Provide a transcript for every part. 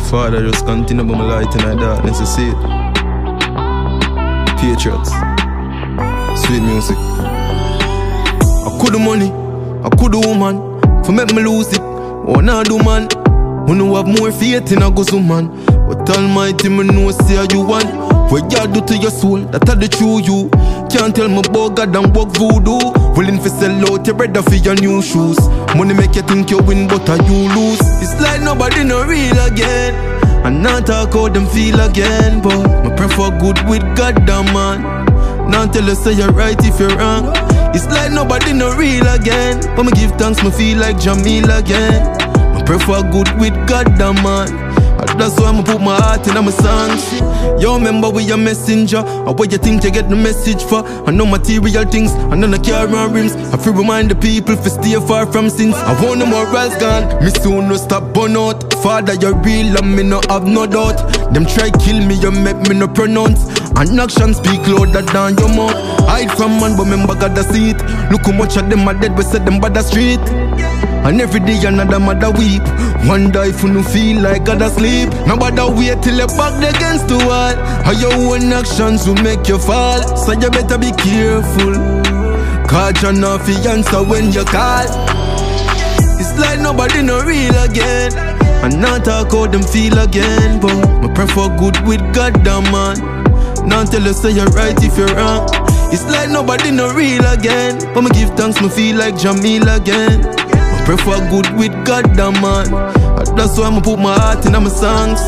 Father, just continue by my light in the darkness, you see it. Patriots, sweet music. I could the money, I could the woman, for make me lose it. Oh, now do man, who know have more faith in a go man. But Almighty me know say you want. What you do to your soul, that are the true you. Can't tell me about God and work voodoo. Willing to sell out your brother for your new shoes. Money make you think you win, but you lose. It's like nobody no real again. And not talk how them feel again. But I prefer good with God damn man. Now tell you say you're right if you're wrong. It's like nobody no real again. But me give thanks, me feel like Jamil again. I prefer good with God damn man. That's why I'ma put my heart in my songs. You remember we a messenger, or what you think you get the message for? I know material things, I know the car and rims. I feel remind the people to stay far from sins. I want no morals gone, me soon no stop burn out. Father, you're real and me no have no doubt. Them try kill me, you make me no pronounce. And action speak louder than your mouth. Hide from man, but remember God see it. Look how much of them are dead, we said them by the street. And every day another mother weep. Wonder if you no feel like God asleep. Nobody wait till you're back against the wall. How your own actions will make you fall. So you better be careful, cause you're not fi answer when you call. It's like nobody no real again. And not talk how them feel again. But I prefer good with God damn man. Now tell you say you're right if you're wrong. It's like nobody no real again. But me give thanks, me feel like Jamil again. Prefer good with God damn man. That's why I'ma put my heart in my songs.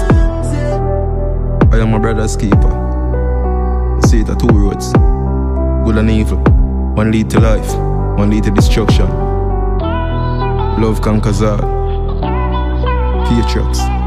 I am my brother's keeper. I see it at two roads, good and evil. One lead to life, one lead to destruction. Love conquers all. Patriots.